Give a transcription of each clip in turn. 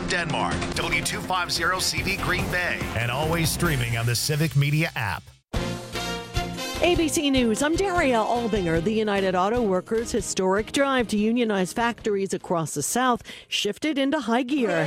Denmark, W250CV Green Bay, and always streaming on the Civic Media app. ABC News, I'm Daria Albinger. The United Auto Workers' historic drive to unionize factories across the South shifted into high gear.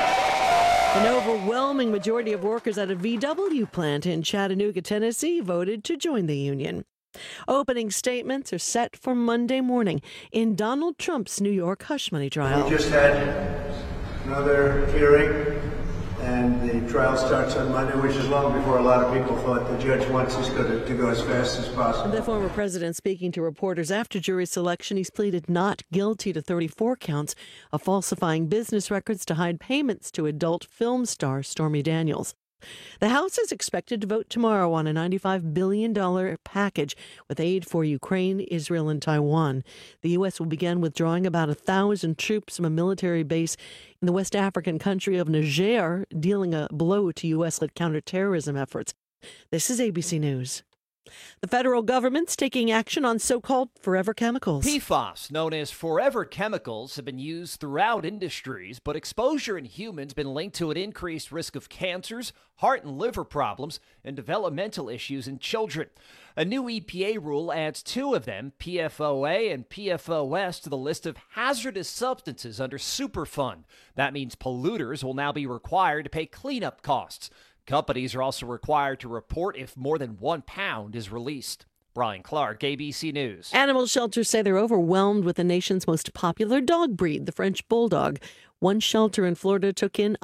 An overwhelming majority of workers at a VW plant in Chattanooga, Tennessee, voted to join the union. Opening statements are set for Monday morning in Donald Trump's New York hush money trial. We just had another hearing, and the trial starts on Monday, which is long before a lot of people thought. The judge wants us to go as fast as possible. The former president speaking to reporters after jury selection, he's pleaded not guilty to 34 counts of falsifying business records to hide payments to adult film star Stormy Daniels. The House is expected to vote tomorrow on a $95 billion package with aid for Ukraine, Israel, and Taiwan. The U.S. will begin withdrawing about 1,000 troops from a military base in the West African country of Niger, dealing a blow to U.S.-led counterterrorism efforts. This is ABC News. The federal government's taking action on so-called forever chemicals. PFAS, known as forever chemicals, have been used throughout industries, but exposure in humans has been linked to an increased risk of cancers, heart and liver problems, and developmental issues in children. A new EPA rule adds two of them, PFOA and PFOS, to the list of hazardous substances under Superfund. That means polluters will now be required to pay cleanup costs. Companies are also required to report if more than 1 pound is released. Brian Clark, ABC News. Animal shelters say they're overwhelmed with the nation's most popular dog breed, the French Bulldog. One shelter in Florida took in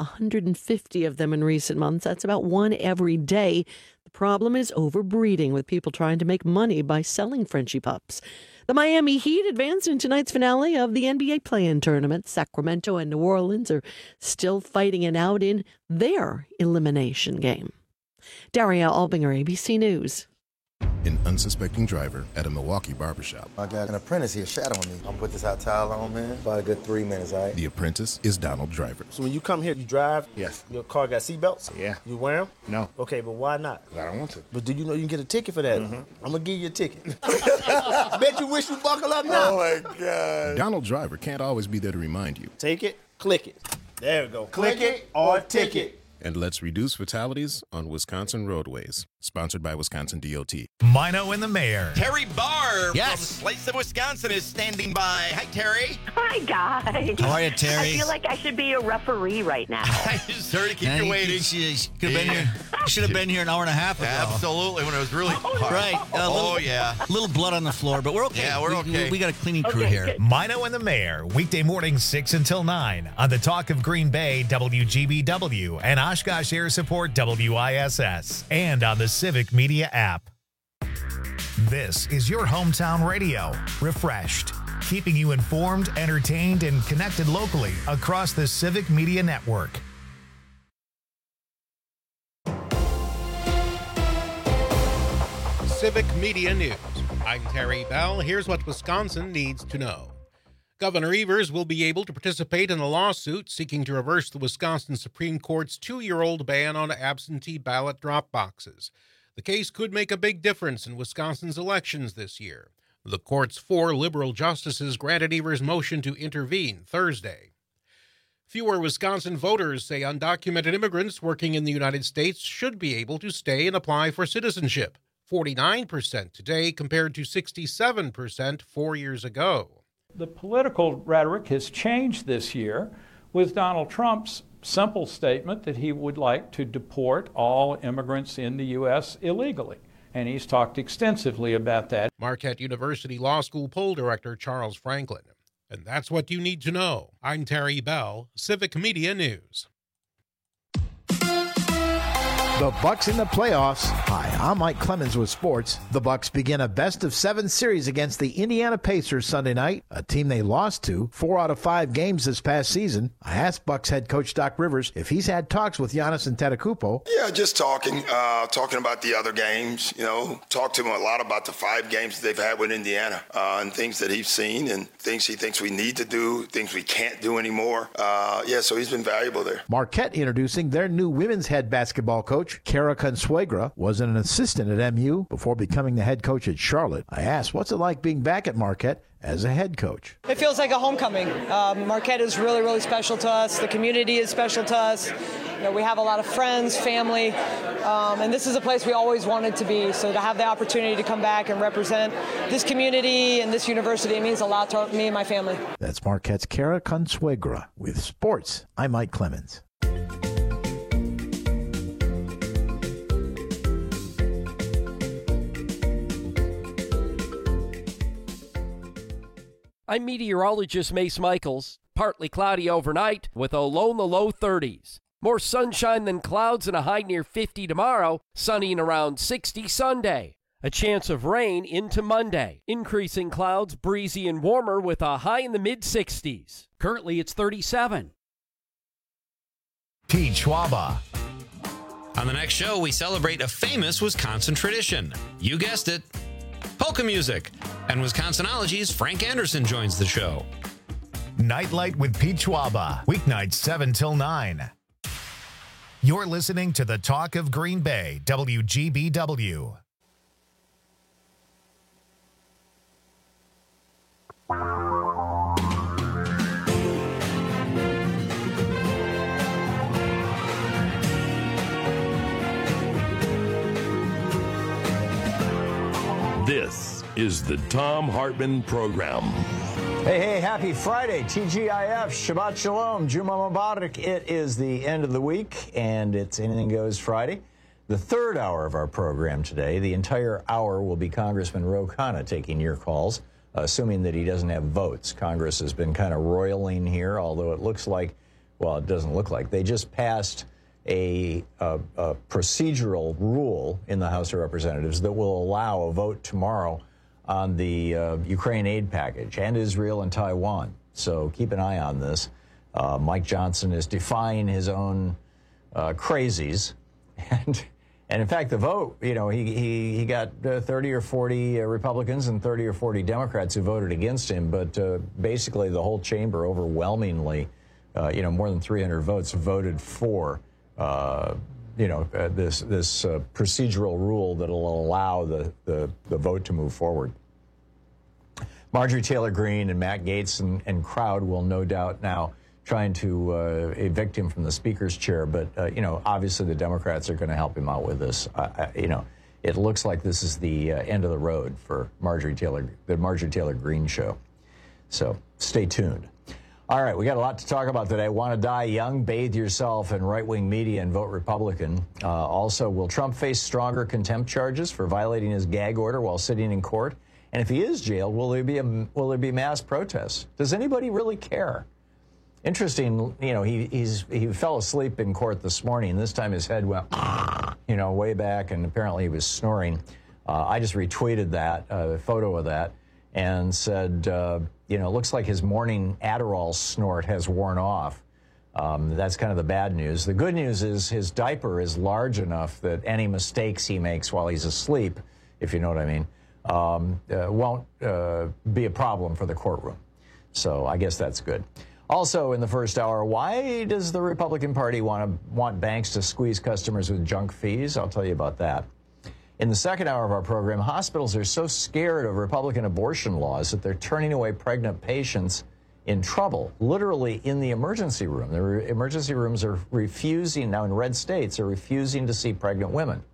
150 of them in recent months. That's about one every day. The problem is overbreeding, with people trying to make money by selling Frenchie pups. The Miami Heat advanced in tonight's finale of the NBA play-in tournament. Sacramento and New Orleans are still fighting it out in their elimination game. Daria Albinger, ABC News. An unsuspecting driver at a Milwaukee barbershop. I got an apprentice here shadowing me. I'm gonna put this hot towel on, man. About a good 3 minutes, all right? The apprentice is Donald Driver. So when you come here, you drive? Yes. Your car got seatbelts? Yeah. You wear them? No. Okay, but why not? I don't want to. But do you know you can get a ticket for that? Mm-hmm. I'm gonna give you a ticket. Bet you wish you buckle up now. Oh, my God. Donald Driver can't always be there to remind you. Take it, click it. There we go. Click it or ticket. And let's reduce fatalities on Wisconsin roadways. Sponsored by Wisconsin DOT. Mino and the Mayor. Terry Barr Yes. from Slice of Wisconsin is standing by. Hi, Terry. Hi, guys. How are you, Terry? I feel like I should be a referee right now. Sorry to keep you waiting. You should have been here an hour and a half ago. Absolutely, when it was really hard. Right. Yeah. A little blood on the floor, but we're okay. Yeah, we're okay. We got a cleaning crew here. Good. Mino and the Mayor, weekday mornings 6 until 9 on the Talk of Green Bay, WGBW, and Oshkosh Air Support, WISS, and on the Civic Media app. This is your hometown radio, refreshed, keeping you informed, entertained, and connected locally across the Civic Media Network. Civic Media News. I'm Terry Bell. Here's what Wisconsin needs to know. Governor Evers will be able to participate in a lawsuit seeking to reverse the Wisconsin Supreme Court's 2-year-old ban on absentee ballot drop boxes. The case could make a big difference in Wisconsin's elections this year. The court's 4 liberal justices granted Evers' motion to intervene Thursday. Fewer Wisconsin voters say undocumented immigrants working in the United States should be able to stay and apply for citizenship. 49% today compared to 67% 4 years ago. The political rhetoric has changed this year with Donald Trump's simple statement that he would like to deport all immigrants in the U.S. illegally. And he's talked extensively about that. Marquette University Law School poll director Charles Franklin. And that's what you need to know. I'm Terry Bell, Civic Media News. The Bucks in the playoffs. Hi, I'm Mike Clemens with sports. The Bucks begin a best-of-7 series against the Indiana Pacers Sunday night, a team they lost to 4 out of 5 games this past season. I asked Bucks head coach Doc Rivers if he's had talks with Giannis Antetokounmpo. Yeah, just talking about the other games. Talked to him a lot about the 5 games they've had with Indiana and things that he's seen and things he thinks we need to do, things we can't do anymore. So he's been valuable there. Marquette introducing their new women's head basketball coach, coach. Kara Consuegra was an assistant at MU before becoming the head coach at Charlotte. I asked, what's it like being back at Marquette as a head coach? It feels like a homecoming. Marquette is really, really special to us. The community is special to us. You know, we have a lot of friends, family, and this is a place we always wanted to be. So to have the opportunity to come back and represent this community and this university, it means a lot to me and my family. That's Marquette's Kara Consuegra. With sports, I'm Mike Clemens. I'm meteorologist Mace Michaels. Partly cloudy overnight with a low in the low 30s. More sunshine than clouds and a high near 50 tomorrow. Sunny and around 60 Sunday. A chance of rain into Monday. Increasing clouds, breezy and warmer with a high in the mid-60s. Currently it's 37. Pete Schwaba. On the next show, we celebrate a famous Wisconsin tradition. You guessed it, polka music. And Wisconsinology's Frank Anderson joins the show. Nightlight with Pete Schwaba. Weeknights 7 till 9. You're listening to the Talk of Green Bay, WGBW. This is the Thom Hartmann Program. Hey, happy Friday, TGIF, Shabbat Shalom, Juma Mubarak. It is the end of the week, and it's Anything Goes Friday. The third hour of our program today, the entire hour will be Congressman Ro Khanna taking your calls, assuming that he doesn't have votes. Congress has been kind of roiling here, although it looks like, well, it doesn't look like. They just passed a procedural rule in the House of Representatives that will allow a vote tomorrow on the Ukraine aid package and Israel and Taiwan. So keep an eye on this. Mike Johnson is defying his own crazies. And in fact, the vote, you know, he got 30 or 40 Republicans and 30 or 40 Democrats who voted against him. But basically the whole chamber overwhelmingly, more than 300 votes voted for this procedural rule that will allow the vote to move forward. Marjorie Taylor Greene and Matt Gaetz and crowd will no doubt now trying to evict him from the speaker's chair, but obviously the Democrats are going to help him out with this. It looks like this is the end of the road for the Marjorie Taylor Greene show. So stay tuned. All right, we got a lot to talk about today. Want to die young? Bathe yourself in right-wing media and vote Republican. Also, will Trump face stronger contempt charges for violating his gag order while sitting in court? And if he is jailed, will there be mass protests? Does anybody really care? Interesting, he fell asleep in court this morning. This time his head went, way back, and apparently he was snoring. I just retweeted that, a photo of that, and said, it looks like his morning Adderall snort has worn off. That's kind of the bad news. The good news is his diaper is large enough that any mistakes he makes while he's asleep, if you know what I mean, won't be a problem for the courtroom. So I guess that's good. Also in the first hour, why does the Republican Party want banks to squeeze customers with junk fees? I'll tell you about that. In the second hour of our program, hospitals are so scared of Republican abortion laws that they're turning away pregnant patients in trouble, literally in the emergency room. The emergency rooms are refusing, now in red states, are refusing to see pregnant women.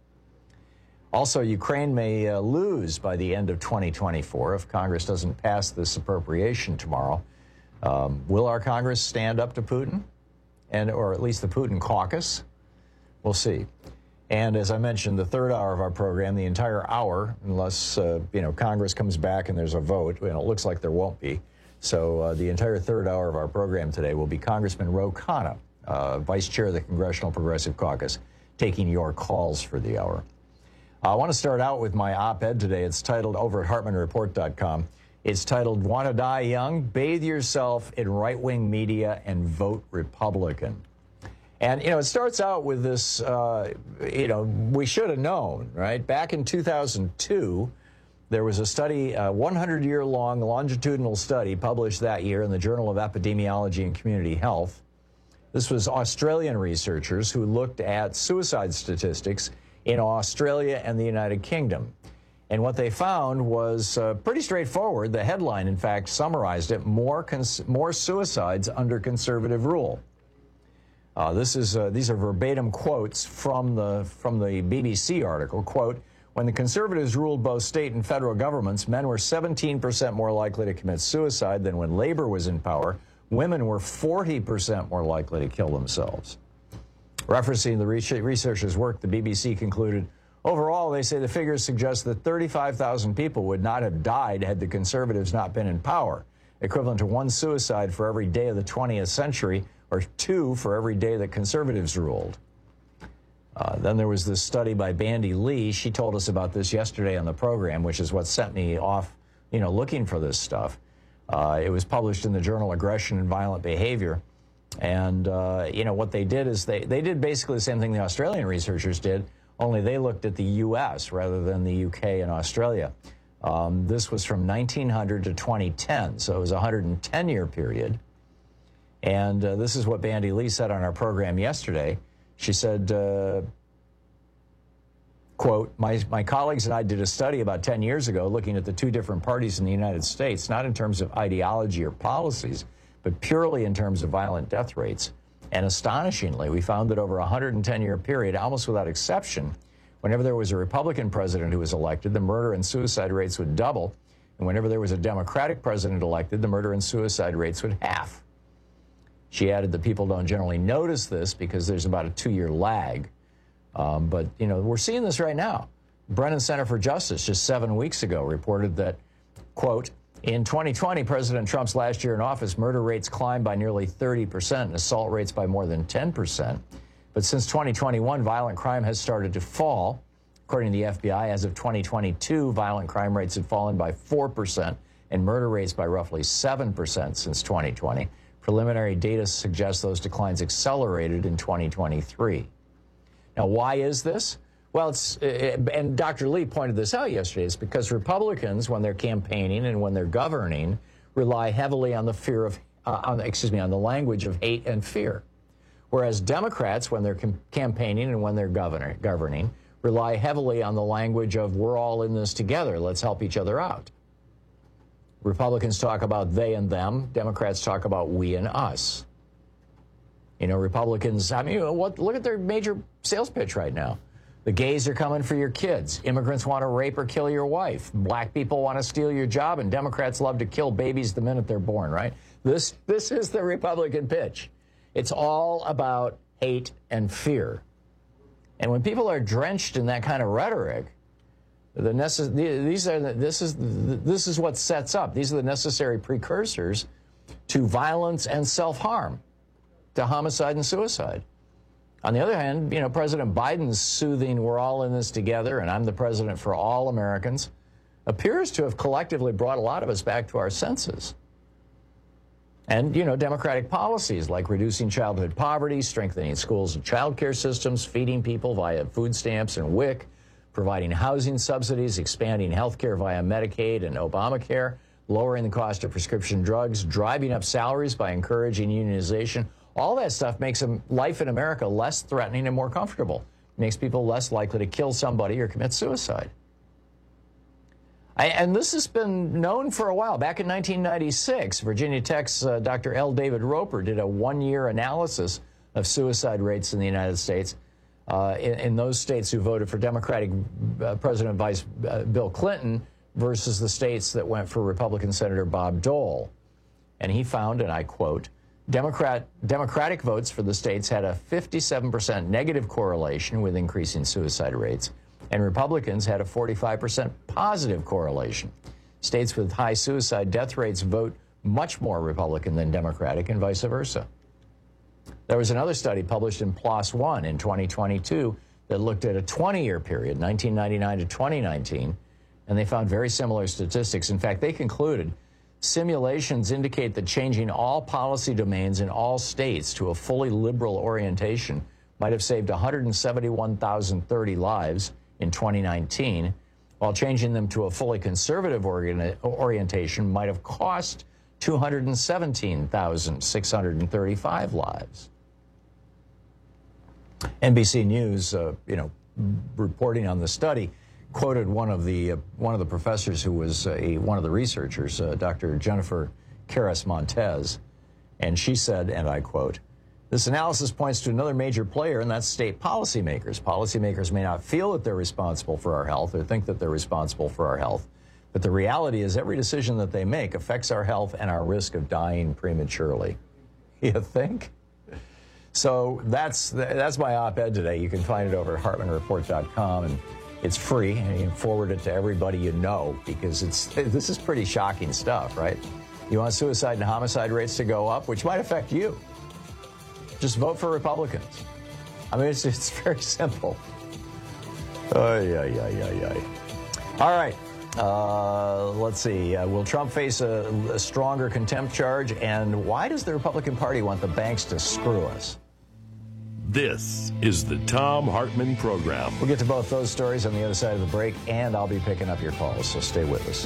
Also, Ukraine may lose by the end of 2024 if Congress doesn't pass this appropriation tomorrow. Will our Congress stand up to Putin, or at least the Putin caucus? We'll see. And as I mentioned, the third hour of our program, the entire hour, unless Congress comes back and there's a vote, it looks like there won't be. So the entire third hour of our program today will be Congressman Ro Khanna, Vice Chair of the Congressional Progressive Caucus, taking your calls for the hour. I want to start out with my op-ed today. It's titled over at HartmannReport.com. It's titled, Want to Die Young? Bathe Yourself in Right-Wing Media and Vote Republican. And, it starts out with this, we should have known, right? Back in 2002, there was a study, a 100-year-long longitudinal study published that year in the Journal of Epidemiology and Community Health. This was Australian researchers who looked at suicide statistics in Australia and the United Kingdom. And what they found was pretty straightforward. The headline, in fact, summarized it: more suicides under conservative rule. These are verbatim quotes from the BBC article. Quote, when the Conservatives ruled both state and federal governments, men were 17% more likely to commit suicide than when Labor was in power. Women were 40% more likely to kill themselves. Referencing the researchers' work, the BBC concluded, overall, they say the figures suggest that 35,000 people would not have died had the Conservatives not been in power, equivalent to 1 suicide for every day of the 20th century, or 2 for every day that Conservatives ruled. Then there was this study by Bandy Lee. She told us about this yesterday on the program, which is what sent me off, looking for this stuff. It was published in the journal Aggression and Violent Behavior. And, what they did is they did basically the same thing the Australian researchers did, only they looked at the U.S. rather than the U.K. and Australia. This was from 1900 to 2010, so it was a 110-year period. And this is what Bandy Lee said on our program yesterday. She said, quote, my colleagues and I did a study about 10 years ago looking at the 2 different parties in the United States, not in terms of ideology or policies, but purely in terms of violent death rates. And astonishingly, we found that over a 110-year period, almost without exception, whenever there was a Republican president who was elected, the murder and suicide rates would double. And whenever there was a Democratic president elected, the murder and suicide rates would half. She added that people don't generally notice this because there's about a 2-year lag. But we're seeing this right now. Brennan Center for Justice just 7 weeks ago reported that, quote, in 2020, President Trump's last year in office, murder rates climbed by nearly 30% and assault rates by more than 10%. But since 2021, violent crime has started to fall. According to the FBI, as of 2022, violent crime rates had fallen by 4% and murder rates by roughly 7% since 2020. Preliminary data suggests those declines accelerated in 2023. Now, why is this? Well, and Dr. Lee pointed this out yesterday. It's because Republicans, when they're campaigning and when they're governing, rely heavily on the fear of, on the language of hate and fear. Whereas Democrats, when they're campaigning and when they're governing, rely heavily on the language of we're all in this together. Let's help each other out. Republicans talk about they and them. Democrats talk about we and us. Republicans, look at their major sales pitch right now. The gays are coming for your kids. Immigrants want to rape or kill your wife. Black people want to steal your job, and Democrats love to kill babies the minute they're born, right? This is the Republican pitch. It's all about hate and fear. And when people are drenched in that kind of rhetoric, this is what sets up. These are the necessary precursors to violence and self-harm, to homicide and suicide. On the other hand, President Biden's soothing, we're all in this together, and I'm the president for all Americans, appears to have collectively brought a lot of us back to our senses. And, Democratic policies like reducing childhood poverty, strengthening schools and child care systems, feeding people via food stamps and WIC, providing housing subsidies, expanding health care via Medicaid and Obamacare, lowering the cost of prescription drugs, driving up salaries by encouraging unionization. All that stuff makes life in America less threatening and more comfortable. Makes people less likely to kill somebody or commit suicide. And this has been known for a while. Back in 1996, Virginia Tech's Dr. L. David Roper did a 1-year analysis of suicide rates in the United States in those states who voted for Democratic President Vice Bill Clinton versus the states that went for Republican Senator Bob Dole. And he found, and I quote, Democratic votes for the states had a 57% negative correlation with increasing suicide rates, and Republicans had a 45% positive correlation. States with high suicide death rates vote much more Republican than Democratic, and vice versa. There was another study published in PLOS One in 2022 that looked at a 20-year period, 1999 to 2019, and they found very similar statistics. In fact, they concluded simulations indicate that changing all policy domains in all states to a fully liberal orientation might have saved 171,030 lives in 2019, while changing them to a fully conservative orientation might have cost 217,635 lives. NBC News, reporting on the study, quoted one of the professors who was one of the researchers, Dr. Jennifer Karras-Montez, and she said, and I quote, "This analysis points to another major player, and that's state policymakers. Policymakers may not feel that they're responsible for our health or think that they're responsible for our health, but the reality is every decision that they make affects our health and our risk of dying prematurely." You think? So that's my op-ed today. You can find it over at HartmanReport.com, and it's free, and you can forward it to everybody you know, because this is pretty shocking stuff, right? You want suicide and homicide rates to go up, which might affect you. Just vote for Republicans. I mean, it's very simple. All right. Let's see. Will Trump face a stronger contempt charge? And why does the Republican Party want the banks to screw us? This is the Thom Hartmann Program. We'll get to both those stories on the other side of the break, and I'll be picking up your calls, so stay with us.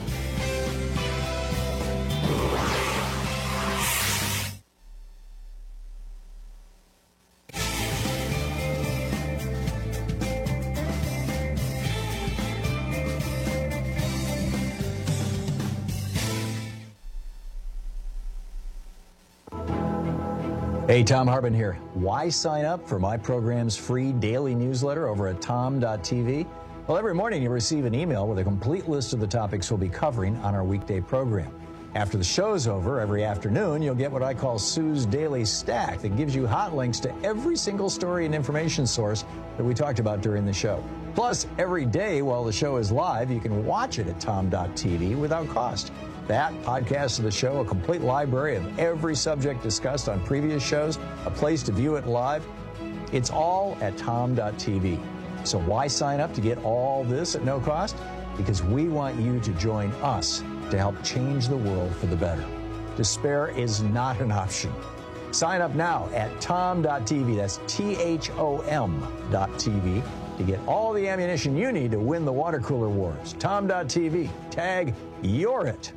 Hey, Thom Hartmann here. Why sign up for my program's free daily newsletter over at tom.tv? Well, every morning you receive an email with a complete list of the topics we'll be covering on our weekday program. After the show's over, every afternoon, you'll get what I call Sue's Daily Stack that gives you hot links to every single story and information source that we talked about during the show. Plus, every day while the show is live, you can watch it at tom.tv without cost. That, podcast of the show, a complete library of every subject discussed on previous shows, a place to view it live. It's all at tom.tv. So why sign up to get all this at no cost? Because we want you to join us to help change the world for the better. Despair is not an option. Sign up now at tom.tv. That's THOM.tv to get all the ammunition you need to win the water cooler wars. tom.tv. Tag You're It.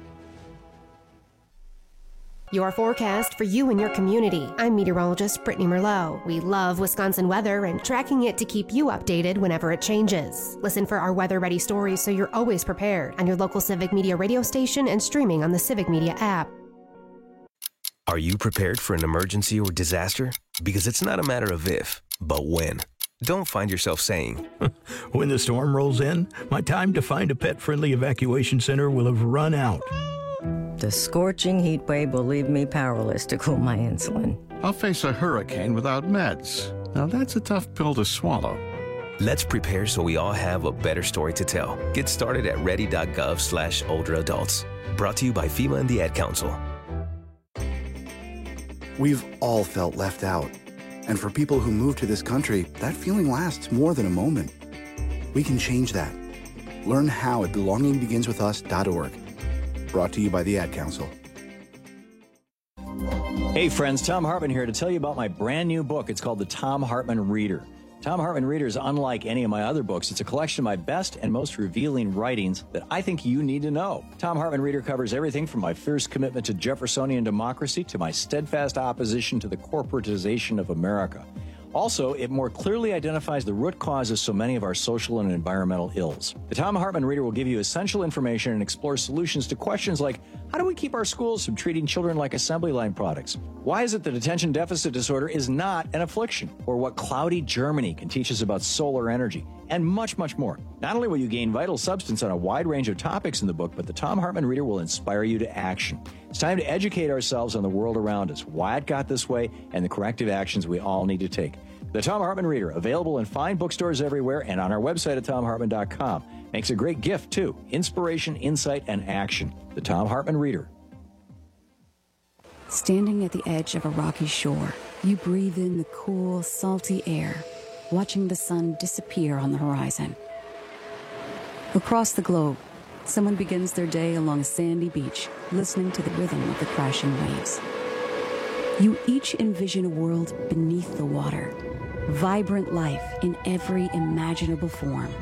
Your forecast for you and your community. I'm meteorologist Brittany Merlot. We love Wisconsin weather and tracking it to keep you updated whenever it changes. Listen for our weather-ready stories so you're always prepared on your local Civic Media radio station and streaming on the Civic Media app. Are you prepared for an emergency or disaster? Because it's not a matter of if, but when. Don't find yourself saying, when the storm rolls in, my time to find a pet-friendly evacuation center will have run out. The scorching heat wave will leave me powerless to cool my insulin. I'll face a hurricane without meds. Now that's a tough pill to swallow. Let's prepare so we all have a better story to tell. Get started at ready.gov/older-adults. Brought to you by FEMA and the Ad Council. We've all felt left out. And for people who move to this country, that feeling lasts more than a moment. We can change that. Learn how at belongingbeginswithus.org. Brought to you by the Ad Council. Hey friends, Thom Hartmann here to tell you about my brand new book. It's called The Thom Hartmann Reader. Thom Hartmann Reader is unlike any of my other books. It's a collection of my best and most revealing writings that I think you need to know. Thom Hartmann Reader covers everything from my fierce commitment to Jeffersonian democracy to my steadfast opposition to the corporatization of America. Also, it more clearly identifies the root causes of so many of our social and environmental ills. The Thom Hartmann Reader will give you essential information and explore solutions to questions like, how do we keep our schools from treating children like assembly line products? Why is it that attention deficit disorder is not an affliction? Or what cloudy Germany can teach us about solar energy? And much, much more. Not only will you gain vital substance on a wide range of topics in the book, but the Thom Hartmann Reader will inspire you to action. It's time to educate ourselves on the world around us, why it got this way, and the corrective actions we all need to take. The Thom Hartmann Reader, available in fine bookstores everywhere and on our website at thomhartmann.com. Makes a great gift, too. Inspiration, insight, and action. The Thom Hartmann Reader. Standing at the edge of a rocky shore, you breathe in the cool, salty air, watching the sun disappear on the horizon. Across the globe, someone begins their day along a sandy beach, listening to the rhythm of the crashing waves. You each envision a world beneath the water, vibrant life in every imaginable form.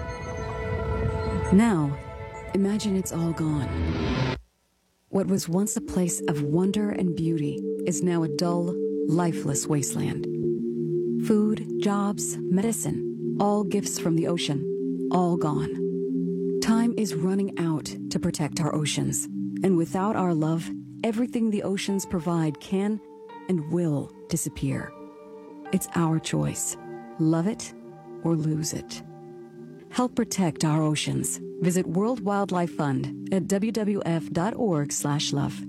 Now, imagine it's all gone. What was once a place of wonder and beauty is now a dull, lifeless wasteland. Food, jobs, medicine, all gifts from the ocean, all gone. Time is running out to protect our oceans. And without our love, everything the oceans provide can and will disappear. It's our choice. Love it or lose it. Help protect our oceans. Visit World Wildlife Fund at wwf.org/love.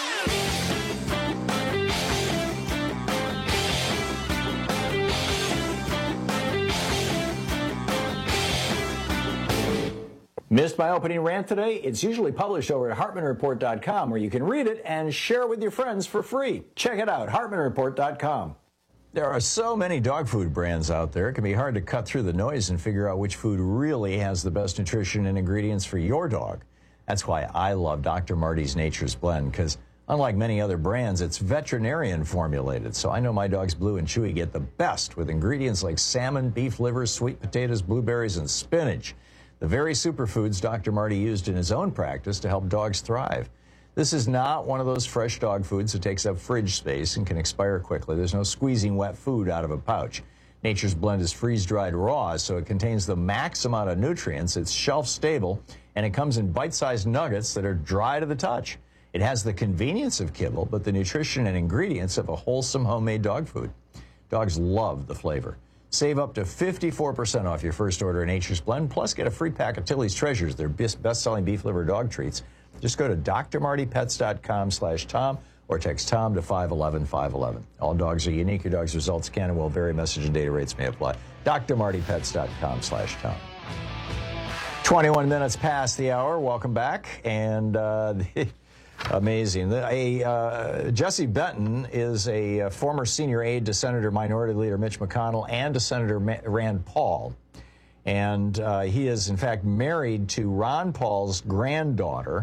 Missed my opening rant today? It's usually published over at HartmanReport.com, where you can read it and share it with your friends for free. Check it out, HartmanReport.com. There are so many dog food brands out there, it can be hard to cut through the noise and figure out which food really has the best nutrition and ingredients for your dog. That's why I love Dr. Marty's Nature's Blend, because unlike many other brands, it's veterinarian formulated. So I know my dogs Blue and Chewy get the best with ingredients like salmon, beef liver, sweet potatoes, blueberries, and spinach. The very superfoods Dr. Marty used in his own practice to help dogs thrive. This is not one of those fresh dog foods that takes up fridge space and can expire quickly. There's no squeezing wet food out of a pouch. Nature's Blend is freeze-dried raw, so it contains the max amount of nutrients. It's shelf-stable, and it comes in bite-sized nuggets that are dry to the touch. It has the convenience of kibble, but the nutrition and ingredients of a wholesome homemade dog food. Dogs love the flavor. Save up to 54% off your first order of Nature's Blend, plus get a free pack of Tilly's Treasures, their best-selling beef liver dog treats. Just go to drmartypets.com/Tom or text Tom to 511-511. All dogs are unique. Your dog's results can and will vary. Message and data rates may apply. drmartypets.com/Tom. 21 minutes past the hour. Welcome back. And amazing. Jesse Benton is a former senior aide to Senator Minority Leader Mitch McConnell and to Senator Rand Paul. And he is, in fact, married to Ron Paul's granddaughter.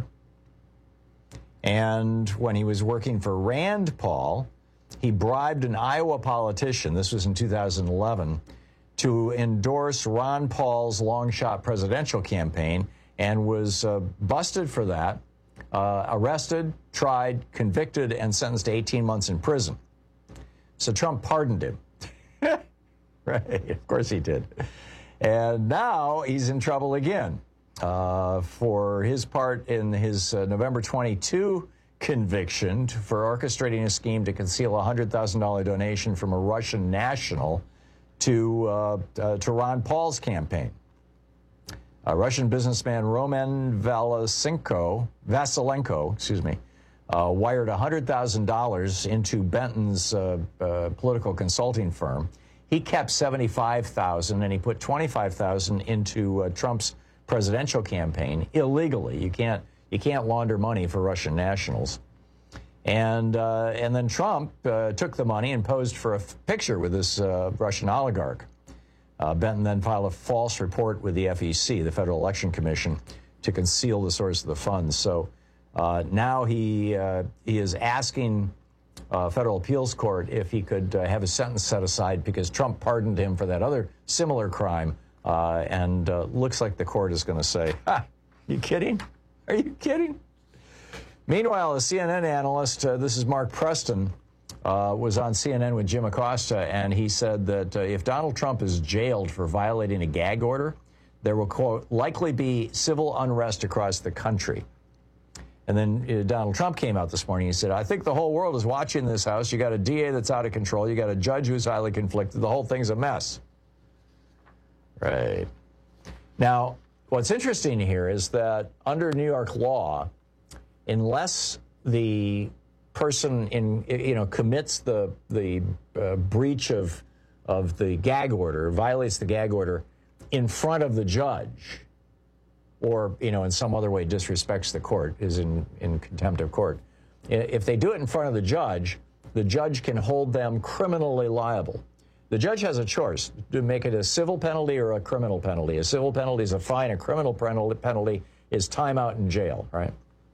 And when he was working for Rand Paul, he bribed an Iowa politician, this was in 2011, to endorse Ron Paul's long-shot presidential campaign, and was busted for that. Arrested, tried, convicted, and sentenced to 18 months in prison. So Trump pardoned him. Right, of course he did. And now he's in trouble again for his part in his November 22 conviction for orchestrating a scheme to conceal a $100,000 donation from a Russian national to Ron Paul's campaign. Russian businessman Roman Vasilenko, wired $100,000 into Benton's political consulting firm. He kept $75,000, and he put $25,000 into Trump's presidential campaign illegally. You can't launder money for Russian nationals. And then Trump took the money and posed for a picture with this Russian oligarch. Benton then filed a false report with the FEC, the Federal Election Commission, to conceal the source of the funds. So now he is asking Federal Appeals Court if he could have his sentence set aside because Trump pardoned him for that other similar crime. And looks like the court is going to say, you kidding? Are you kidding? Meanwhile, a CNN analyst, this is Mark Preston, was on CNN with Jim Acosta, and he said that if Donald Trump is jailed for violating a gag order, there will, quote, likely be civil unrest across the country. And then Donald Trump came out this morning. He said, I think the whole world is watching this house. You got a DA that's out of control. You got a judge who's highly conflicted. The whole thing's a mess. Right. Now, what's interesting here is that under New York law, unless the person commits the breach of the gag order, violates the gag order in front of the judge, or in some other way disrespects the court, is in contempt of court. If they do it in front of the judge can hold them criminally liable. The judge has a choice to make it a civil penalty or a criminal penalty. A civil penalty is a fine. A criminal penalty is time out in jail, right?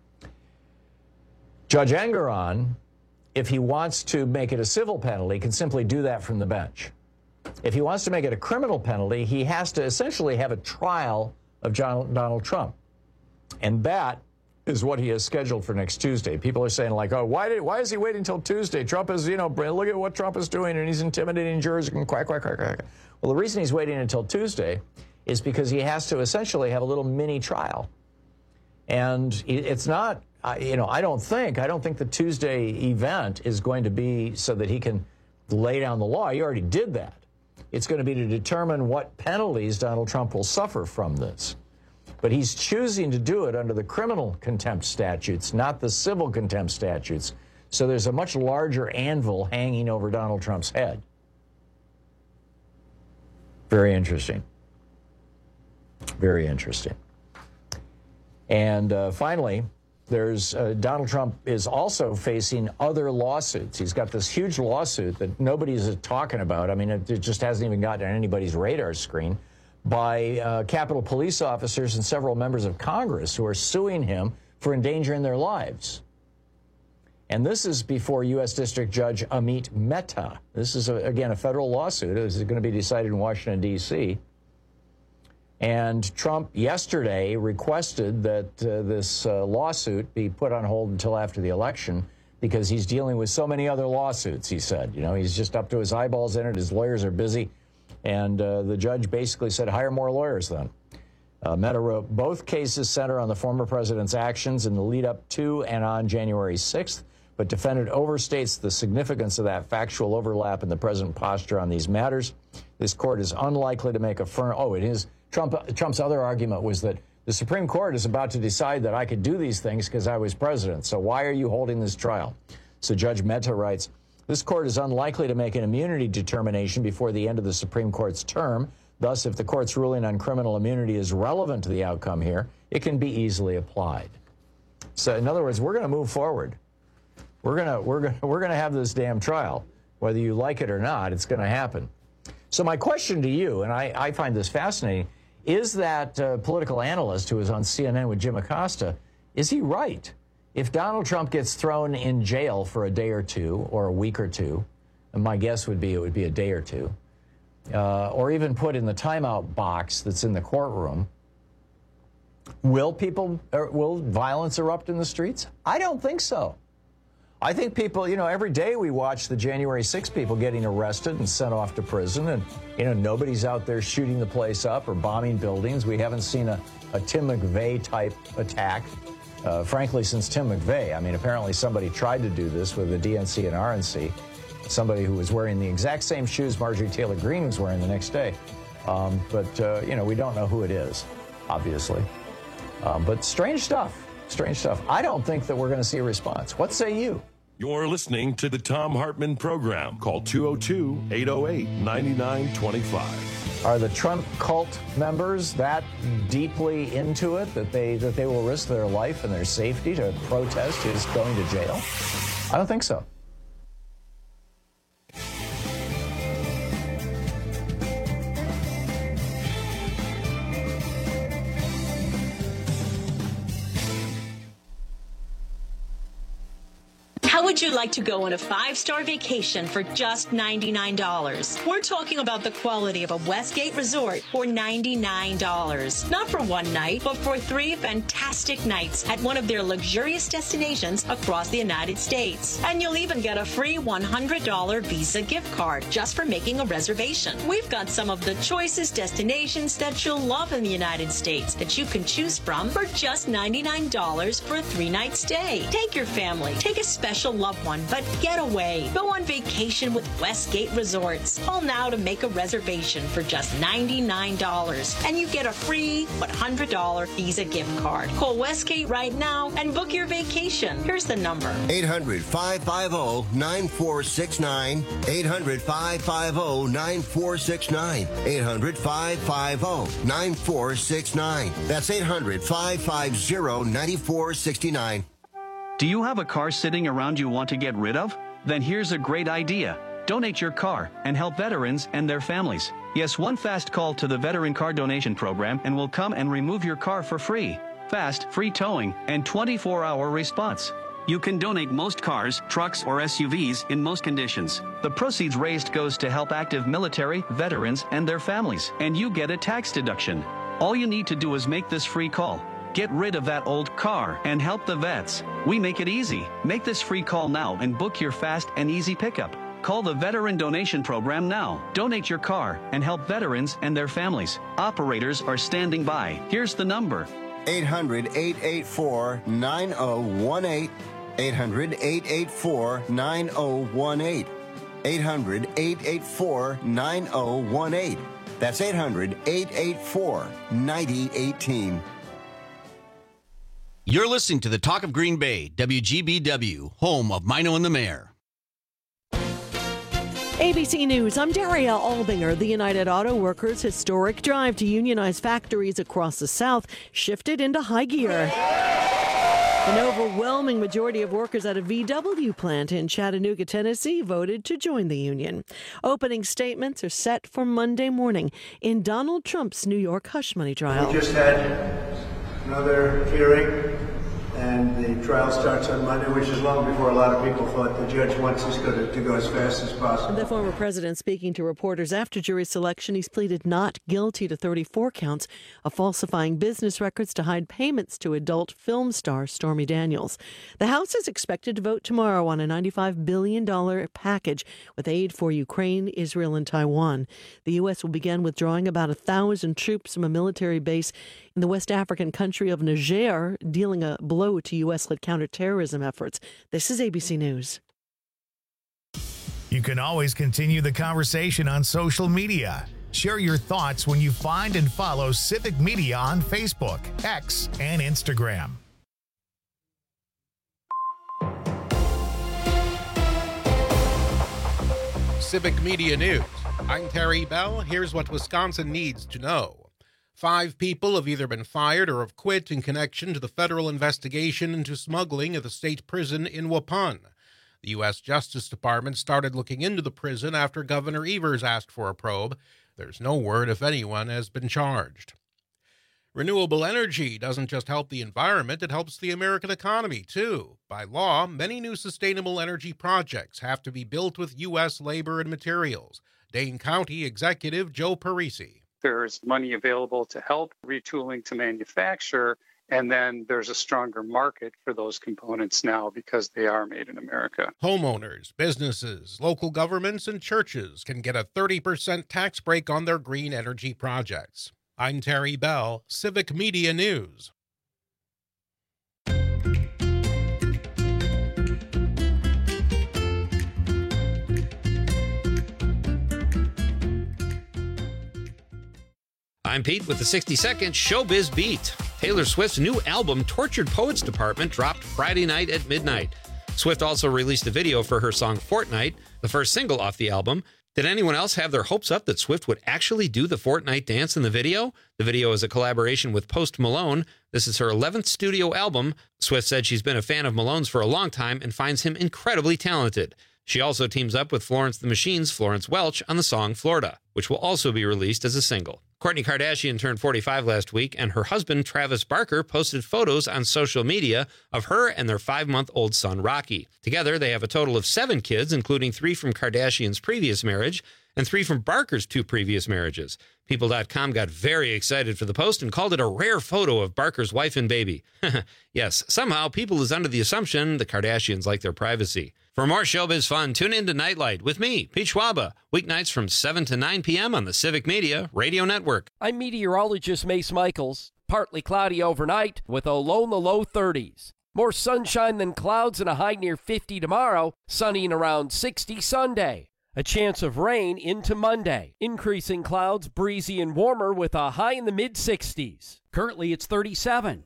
Judge Engoron, if he wants to make it a civil penalty, can simply do that from the bench. If he wants to make it a criminal penalty, he has to essentially have a trial of Donald Trump. And that is what he has scheduled for next Tuesday. People are saying, like, oh, why is he waiting until Tuesday? Trump is, look at what Trump is doing, and he's intimidating jurors and quack, quack, quack, quack. Well, the reason he's waiting until Tuesday is because he has to essentially have a little mini trial. And it's not, I don't think the Tuesday event is going to be so that he can lay down the law. He already did that. It's going to be to determine what penalties Donald Trump will suffer from this. But he's choosing to do it under the criminal contempt statutes, not the civil contempt statutes. So there's a much larger anvil hanging over Donald Trump's head. Very interesting. Very interesting. And finally, there's Donald Trump is also facing other lawsuits. He's got this huge lawsuit that nobody's talking about. I mean, it just hasn't even gotten on anybody's radar screen, by Capitol Police officers and several members of Congress who are suing him for endangering their lives. And this is before U.S. District Judge Amit Mehta. This is, again, a federal lawsuit. This is going to be decided in Washington, D.C. And Trump yesterday requested that this lawsuit be put on hold until after the election because he's dealing with so many other lawsuits, he said. He's just up to his eyeballs in it. His lawyers are busy. And the judge basically said, hire more lawyers then. Mehta wrote, both cases center on the former president's actions in the lead up to and on January 6th, but defendant overstates the significance of that factual overlap in the present posture on these matters. This court is unlikely to make a firm, Trump's other argument was that the Supreme Court is about to decide that I could do these things because I was president. So why are you holding this trial? So Judge Mehta writes, this court is unlikely to make an immunity determination before the end of the Supreme Court's term. Thus, if the court's ruling on criminal immunity is relevant to the outcome here, it can be easily applied. So, in other words, we're going to move forward. We're going to have this damn trial, whether you like it or not. It's going to happen. So, my question to you, and I find this fascinating, is that political analyst who was on CNN with Jim Acosta, is he right? If Donald Trump gets thrown in jail for a day or two, or a week or two, and my guess would be it would be a day or two, or even put in the timeout box that's in the courtroom, will violence erupt in the streets? I don't think so. I think people, every day we watch the January 6 people getting arrested and sent off to prison, and, nobody's out there shooting the place up or bombing buildings. We haven't seen a Tim McVeigh type attack. Frankly, since Tim McVeigh. I mean, apparently somebody tried to do this with the DNC and RNC, somebody who was wearing the exact same shoes Marjorie Taylor Greene was wearing the next day. But we don't know who it is, obviously. But strange stuff, strange stuff. I don't think that we're going to see a response. What say you? You're listening to the Thom Hartmann Program. Call 202-808-9925. Are the Trump cult members that deeply into it that they will risk their life and their safety to protest his going to jail? I don't think so. How would you like to go on a 5-star vacation for just $99? We're talking about the quality of a Westgate resort for $99. Not for one night, but for 3 fantastic nights at one of their luxurious destinations across the United States. And you'll even get a free $100 Visa gift card just for making a reservation. We've got some of the choicest destinations that you'll love in the United States that you can choose from for just $99 for a 3-night stay. Take your family, take a special loved one, but get away. Go on vacation with Westgate Resorts. Call now to make a reservation for just $99, and you get a free $100 Visa gift card. Call Westgate right now and book your vacation. Here's the number. 800-550-9469. 800-550-9469. 800-550-9469. That's 800-550-9469. Do you have a car sitting around you want to get rid of? Then here's a great idea. Donate your car and help veterans and their families. Yes, one fast call to the Veteran Car Donation Program and we'll come and remove your car for free. Fast, free towing, and 24-hour response. You can donate most cars, trucks, or SUVs in most conditions. The proceeds raised goes to help active military, veterans, and their families, and you get a tax deduction. All you need to do is make this free call. Get rid of that old car and help the vets. We make it easy. Make this free call now and book your fast and easy pickup. Call the Veteran Donation Program now. Donate your car and help veterans and their families. Operators are standing by. Here's the number. 800-884-9018. 800-884-9018. 800-884-9018. That's 800-884-9018. You're listening to the Talk of Green Bay, WGBW, home of Mino and the Mayor. ABC News, I'm Daria Albinger. The United Auto Workers' historic drive to unionize factories across the South shifted into high gear. An overwhelming majority of workers at a VW plant in Chattanooga, Tennessee, voted to join the union. Opening statements are set for Monday morning in Donald Trump's New York hush money trial. We just had another hearing, and the trial starts on Monday, which is long before a lot of people thought. The judge wants us to go as fast as possible. The former president speaking to reporters after jury selection, he's pleaded not guilty to 34 counts of falsifying business records to hide payments to adult film star Stormy Daniels. The House is expected to vote tomorrow on a $95 billion package with aid for Ukraine, Israel, and Taiwan. The U.S. will begin withdrawing about 1,000 troops from a military base in the West African country of Niger, dealing a blow to U.S.-led counterterrorism efforts. This is ABC News. You can always continue the conversation on social media. Share your thoughts when you find and follow Civic Media on Facebook, X, and Instagram. Civic Media News. I'm Terry Bell. Here's what Wisconsin needs to know. 5 people have either been fired or have quit in connection to the federal investigation into smuggling at the state prison in Waupun. The U.S. Justice Department started looking into the prison after Governor Evers asked for a probe. There's no word if anyone has been charged. Renewable energy doesn't just help the environment, it helps the American economy, too. By law, many new sustainable energy projects have to be built with U.S. labor and materials. Dane County Executive Joe Parisi. There's money available to help retooling to manufacture, and then there's a stronger market for those components now because they are made in America. Homeowners, businesses, local governments, and churches can get a 30% tax break on their green energy projects. I'm Terry Bell, Civic Media News. I'm Pete with the 60-second Showbiz Beat. Taylor Swift's new album, Tortured Poets Department, dropped Friday night at midnight. Swift also released a video for her song Fortnite, the first single off the album. Did anyone else have their hopes up that Swift would actually do the Fortnite dance in the video? The video is a collaboration with Post Malone. This is her 11th studio album. Swift said she's been a fan of Malone's for a long time and finds him incredibly talented. She also teams up with Florence the Machine's Florence Welch on the song Florida, which will also be released as a single. Kourtney Kardashian turned 45 last week, and her husband, Travis Barker, posted photos on social media of her and their 5-month-old son, Rocky. Together, they have a total of 7 kids, including 3 from Kardashian's previous marriage and 3 from Barker's 2 previous marriages. People.com got very excited for the post and called it a rare photo of Barker's wife and baby. Yes, somehow People is under the assumption the Kardashians like their privacy. For more showbiz fun, tune in to Nightlight with me, Pete Schwaba, weeknights from 7 to 9 p.m. on the Civic Media Radio Network. I'm meteorologist Mace Michaels. Partly cloudy overnight with a low in the low 30s. More sunshine than clouds and a high near 50 tomorrow, sunny and around 60 Sunday. A chance of rain into Monday. Increasing clouds, breezy and warmer with a high in the mid-60s. Currently it's 37.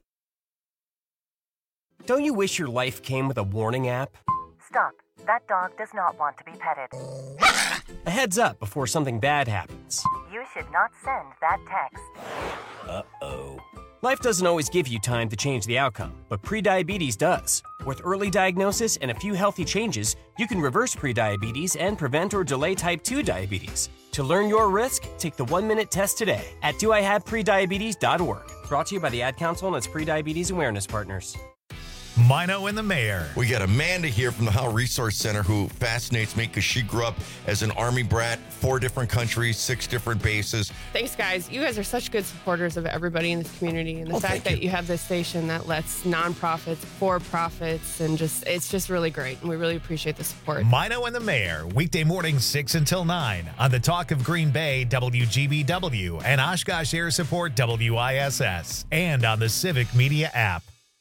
Don't you wish your life came with a warning app? Stop. That dog does not want to be petted. A heads up before something bad happens. You should not send that text. Uh-oh. Life doesn't always give you time to change the outcome, but prediabetes does. With early diagnosis and a few healthy changes, you can reverse prediabetes and prevent or delay type 2 diabetes. To learn your risk, take the 1-minute test today at doihaveprediabetes.org. Brought to you by the Ad Council and its prediabetes awareness partners. Mino and the Mayor. We got Amanda here from the Howe Resource Center who fascinates me because she grew up as an Army brat, 4 different countries, 6 different bases. Thanks, guys. You guys are such good supporters of everybody in this community, and the fact that you have this station that lets nonprofits, for-profits, and it's just really great, and we really appreciate the support. Mino and the Mayor, weekday mornings 6 until 9 on the Talk of Green Bay, WGBW, and Oshkosh Air Support, WISS, and on the Civic Media app.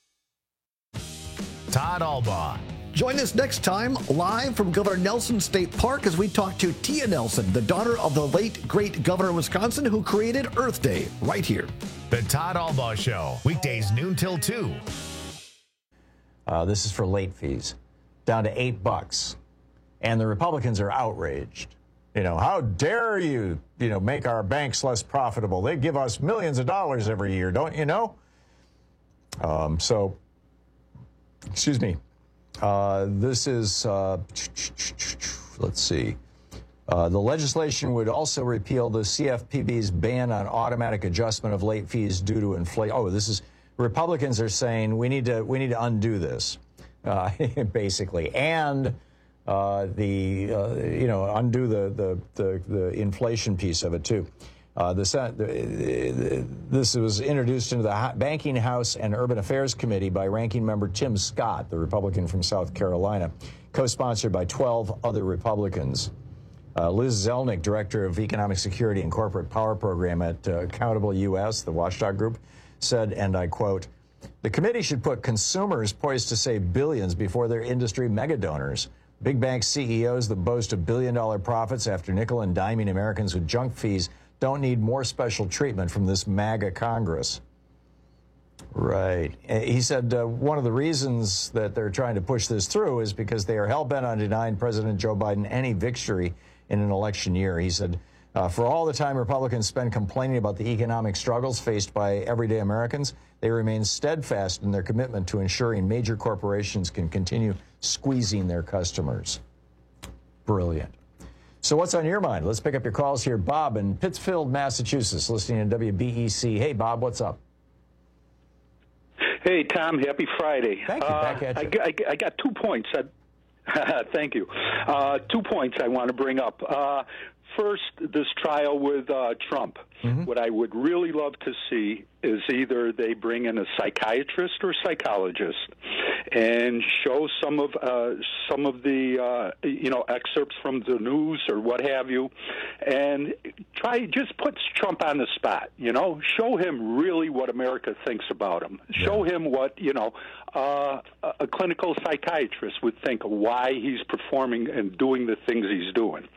Todd Albaugh. Join us next time live from Governor Nelson State Park as we talk to Tia Nelson, the daughter of the late, great governor of Wisconsin who created Earth Day, right here. The Todd Albaugh Show, weekdays noon till 2. This is for late fees, down to $8. And the Republicans are outraged. How dare you, make our banks less profitable? They give us millions of dollars every year, don't you know? Excuse me. This is, let's see. The legislation would also repeal the CFPB's ban on automatic adjustment of late fees due to inflation. Oh, this is, Republicans are saying we need to undo this, basically, and undo the inflation piece of it too. This was introduced into the Banking, House, and Urban Affairs Committee by Ranking Member Tim Scott, the Republican from South Carolina, co-sponsored by 12 other Republicans. Liz Zelnick, Director of Economic Security and Corporate Power Program at Accountable U.S., the watchdog group, said, and I quote, "The committee should put consumers poised to save billions before their industry megadonors. Big bank CEOs that boast of billion-dollar profits after nickel and diming Americans with junk fees don't need more special treatment from this MAGA Congress." Right. He said one of the reasons that they're trying to push this through is because they are hell-bent on denying President Joe Biden any victory in an election year. He said, for all the time Republicans spend complaining about the economic struggles faced by everyday Americans, they remain steadfast in their commitment to ensuring major corporations can continue squeezing their customers. Brilliant. So what's on your mind? Let's pick up your calls here. Bob in Pittsfield, Massachusetts, listening to WBEC. Hey, Bob, what's up? Hey, Tom, happy Friday. Thank you. Back at you. I got 2 points. Thank you. 2 points I want to bring up. First, this trial with Trump. What I would really love to see is either they bring in a psychiatrist or psychologist and show some of the excerpts from the news or what have you, and just put Trump on the spot. Show him really what America thinks about him. Show him what a clinical psychiatrist would think of why he's performing and doing the things he's doing.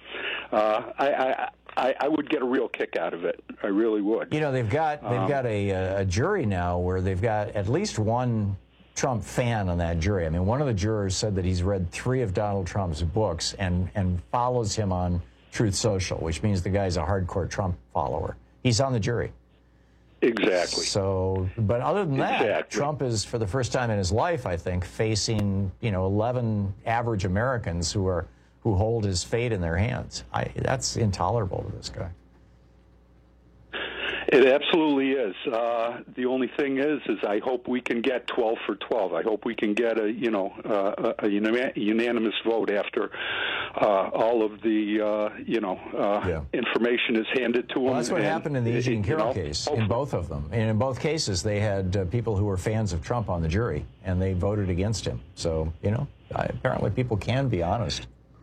I would get a real kick out of it. I really would. They've got a jury now where they've got at least one Trump fan on that jury. I mean, one of the jurors said that he's read 3 of Donald Trump's books and follows him on Truth Social, which means the guy's a hardcore Trump follower. He's on the jury. Exactly. So, but other than that, Trump is, for the first time in his life, I think, facing 11 average Americans who hold his fate in their hands. That's intolerable to this guy. It absolutely is. The only thing is I hope we can get 12 for 12. I hope we can get a unanimous vote after all of the information is handed to them. Well, that's what happened in the E. Jean Carroll case. In both of them, and in both cases, they had people who were fans of Trump on the jury, and they voted against him. So apparently people can be honest.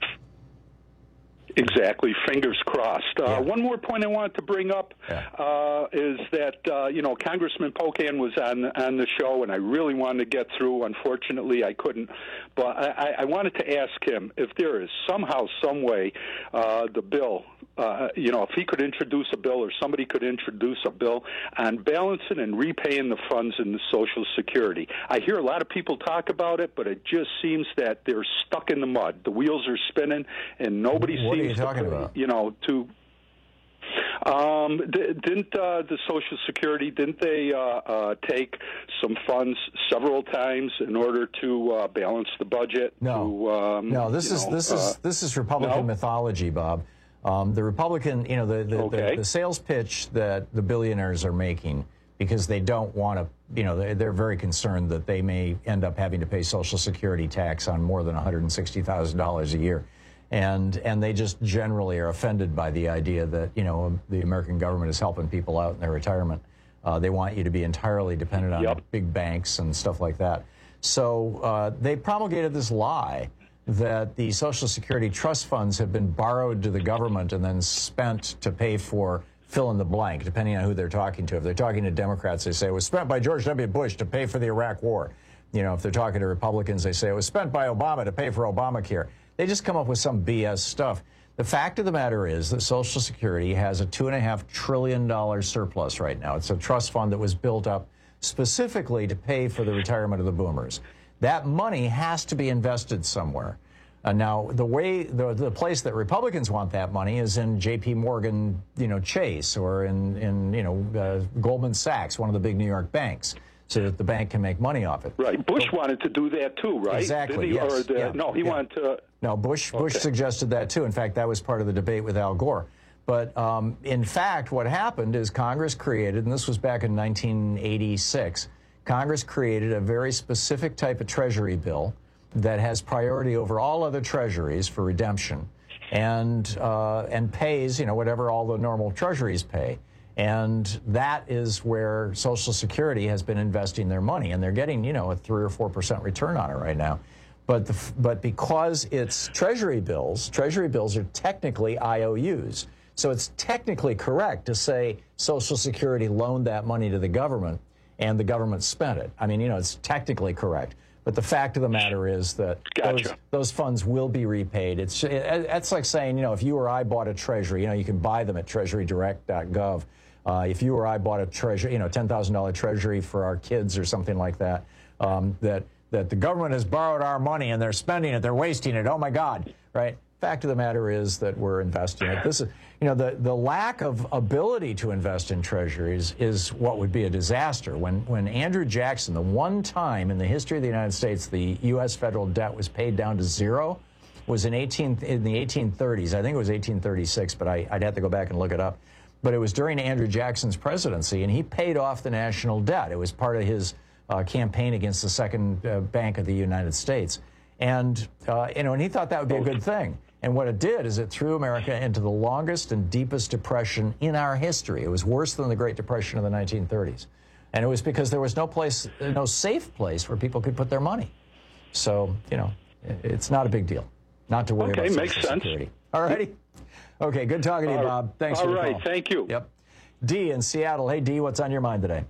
Exactly. Fingers crossed. One more point I wanted to bring up is that, Congressman Pocan was on the show, and I really wanted to get through. Unfortunately, I couldn't. But I wanted to ask him if there is somehow, some way, the bill, if he could introduce a bill or somebody could introduce a bill on balancing and repaying the funds in the Social Security. I hear a lot of people talk about it, but it just seems that they're stuck in the mud. The wheels are spinning, and nobody seems What are you talking about? Didn't the Social Security, didn't they take some funds several times in order to balance the budget? No, this is Republican mythology, Bob. The Republican, the sales pitch that the billionaires are making because they don't want to they're very concerned that they may end up having to pay Social Security tax on more than $160,000 a year. And they just generally are offended by the idea that, the American government is helping people out in their retirement. They want you to be entirely dependent on big banks and stuff like that. So they promulgated this lie that the Social Security trust funds have been borrowed to the government and then spent to pay for fill in the blank, depending on who they're talking to. If they're talking to Democrats, they say it was spent by George W. Bush to pay for the Iraq War. If they're talking to Republicans, they say it was spent by Obama to pay for Obamacare. They just come up with some BS stuff. The fact of the matter is that Social Security has a $2.5 trillion surplus right now. It's a trust fund that was built up specifically to pay for the retirement of the boomers. That money has to be invested somewhere. Now, the place that Republicans want that money is in J.P. Morgan, Chase, or in Goldman Sachs, one of the big New York banks, so that the bank can make money off it. Right. Bush wanted to do that too, right? Exactly. Did he? Yes. No, he wanted to. No, Bush suggested that too. In fact, that was part of the debate with Al Gore. But in fact, what happened is Congress created, and this was back in 1986, Congress created a very specific type of Treasury bill that has priority over all other treasuries for redemption, and pays whatever all the normal treasuries pay, and that is where Social Security has been investing their money, and they're getting a 3 or 4% return on it right now, but because it's treasury bills are technically IOUs, so it's technically correct to say Social Security loaned that money to the government and the government spent it. I mean, it's technically correct. But the fact of the matter is that those funds will be repaid. It's like saying, if you or I bought a treasury, you can buy them at treasurydirect.gov. If you or I bought a treasury, $10,000 treasury for our kids or something like that, that the government has borrowed our money and they're spending it, they're wasting it. Oh my God, right? Fact of the matter is that we're investing it. This is, the lack of ability to invest in treasuries is what would be a disaster. When Andrew Jackson, the one time in the history of the United States the U.S. federal debt was paid down to zero, was in the 1830s. I think it was 1836, but I'd have to go back and look it up. But it was during Andrew Jackson's presidency, and he paid off the national debt. It was part of his campaign against the Second Bank of the United States. And he thought that would be a good thing. And what it did is it threw America into the longest and deepest depression in our history. It was worse than the Great Depression of the 1930s. And it was because there was no safe place where people could put their money. So, it's not a big deal not to worry about Social Security. All righty. Okay, good talking to you, Bob. Thanks for the call. All right, thank you. Yep. Dee in Seattle. Hey, Dee, what's on your mind today?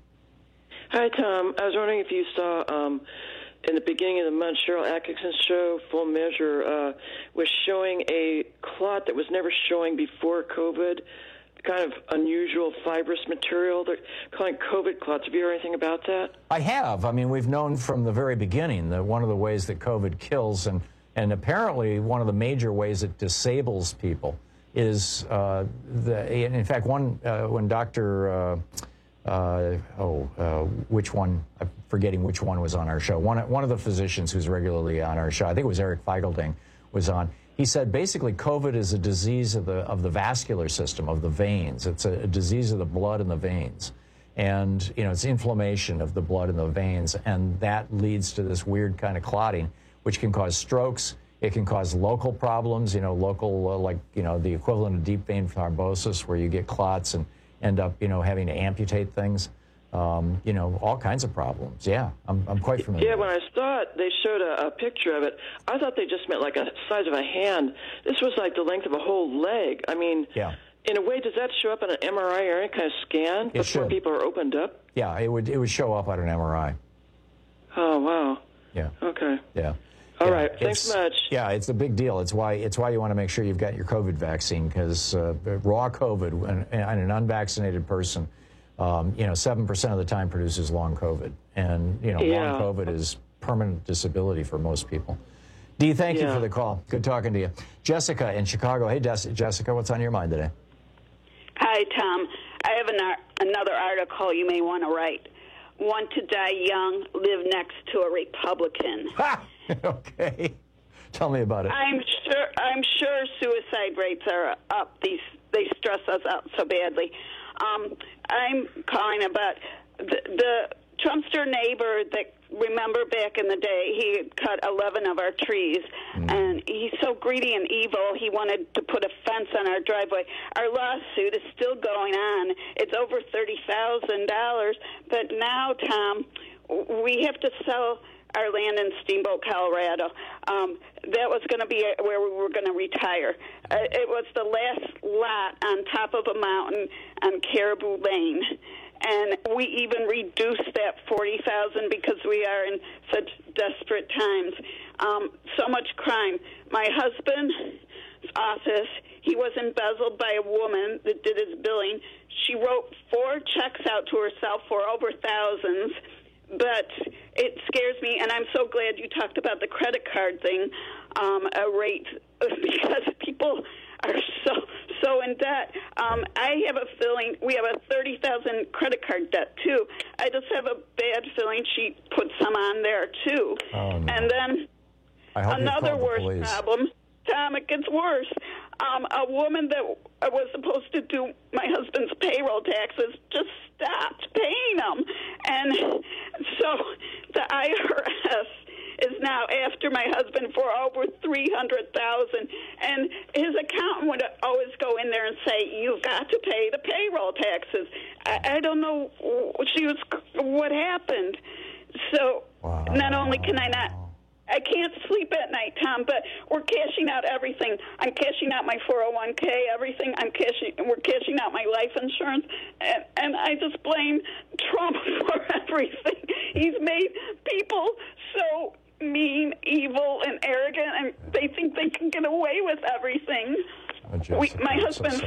Hi, Tom. I was wondering if you saw in the beginning of the month, Cheryl Atkinson's show, Full Measure, was showing a clot that was never showing before COVID, kind of unusual fibrous material. They're calling COVID clots. Have you heard anything about that? I have. I mean, we've known from the very beginning that one of the ways that COVID kills, and apparently one of the major ways it disables people, is in fact, when Dr. Which one? I'm forgetting which one was on our show. One of the physicians who's regularly on our show, I think it was Eric Feigelding, was on. He said basically COVID is a disease of the vascular system, of the veins. It's a disease of the blood in the veins. And, it's inflammation of the blood in the veins. And that leads to this weird kind of clotting, which can cause strokes. It can cause local problems, the equivalent of deep vein thrombosis, where you get clots and end up, having to amputate things, all kinds of problems. Yeah, I'm quite familiar. Yeah, when I saw it, they showed a picture of it. I thought they just meant like a size of a hand. This was like the length of a whole leg. I mean, yeah. In a way, does that show up on an MRI or any kind of scan before people are opened up? Yeah, it would show up on an MRI. Oh, wow. Yeah. Okay. Yeah. All right. Thanks much. Yeah, it's a big deal. It's why you want to make sure you've got your COVID vaccine, because raw COVID in an unvaccinated person, 7% of the time produces long COVID, and long COVID is permanent disability for most people. Dee, thank you for the call. Good talking to you. Jessica in Chicago. Hey, Jessica, what's on your mind today? Hi, Tom. I have another article you may want to write. Want to die young, live next to a Republican. Okay. Tell me about it. I'm sure suicide rates are up. They stress us out so badly. I'm calling about the Trumpster neighbor that, remember back in the day, he had cut 11 of our trees, and he's so greedy and evil, he wanted to put a fence on our driveway. Our lawsuit is still going on. It's over $30,000, but now, Tom, we have to sell our land in Steamboat, Colorado. That was going to be where we were going to retire. It was the last lot on top of a mountain on Caribou Lane. And we even reduced that $40,000 because we are in such desperate times. So much crime. My husband's office, he was embezzled by a woman that did his billing. She wrote 4 checks out to herself for over thousands. But it scares me, and I'm so glad you talked about the credit card thing, rate, because people are so in debt. I have a feeling we have a $30,000 credit card debt too. I just have a bad feeling she put some on there too. Oh, no. And then another worse problem. Tom, it gets worse. A woman that was supposed to do my husband's payroll taxes just stopped paying them. And so the IRS is now after my husband for over $300,000. And his accountant would always go in there and say, "You've got to pay the payroll taxes." I don't know what happened. So not only can I can't sleep at night, Tom, but we're cashing out everything. I'm cashing out my 401k, everything. We're cashing out my life insurance, and I just blame Trump for everything. He's made people so mean, evil, and arrogant, and they think they can get away with everything. My husband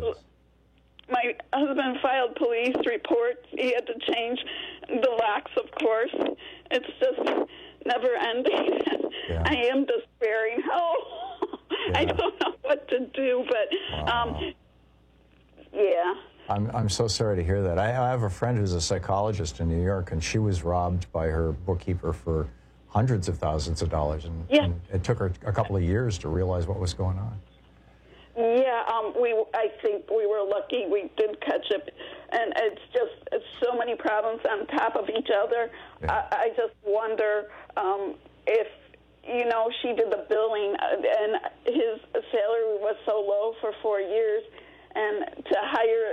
filed police reports. He had to change the locks, of course. It's just never ending. Yeah. I am despairing. I don't know what to do, but yeah. I'm so sorry to hear that. I have a friend who's a psychologist in New York, and she was robbed by her bookkeeper for hundreds of thousands of dollars, and it took her a couple of years to realize what was going on. Yeah, I think we were lucky we did catch it, and it's so many problems on top of each other. Yeah. I just wonder if, she did the billing, and his salary was so low for 4 years, and to hire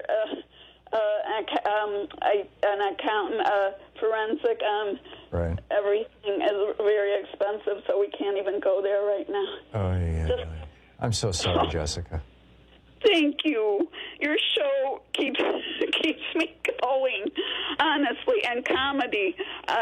an accountant, forensic, everything is very expensive, so we can't even go there right now. Oh, yeah. I'm so sorry, Jessica. Thank you. Your show keeps me going, honestly, and comedy.